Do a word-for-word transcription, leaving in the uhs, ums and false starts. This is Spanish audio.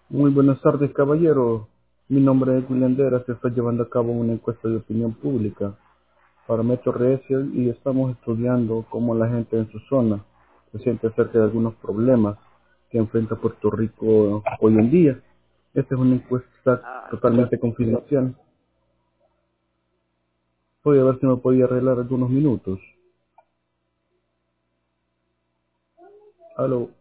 Muy buenas tardes, caballero. Mi nombre es William Dera. Se está llevando a cabo una encuesta de opinión pública para Metro Recio y estamos estudiando cómo la gente en su zona se siente acerca de algunos problemas que enfrenta Puerto Rico hoy en día. Esta es una encuesta Ah, totalmente confidencial. Voy a ver si me podía arreglar algunos minutos. Aló.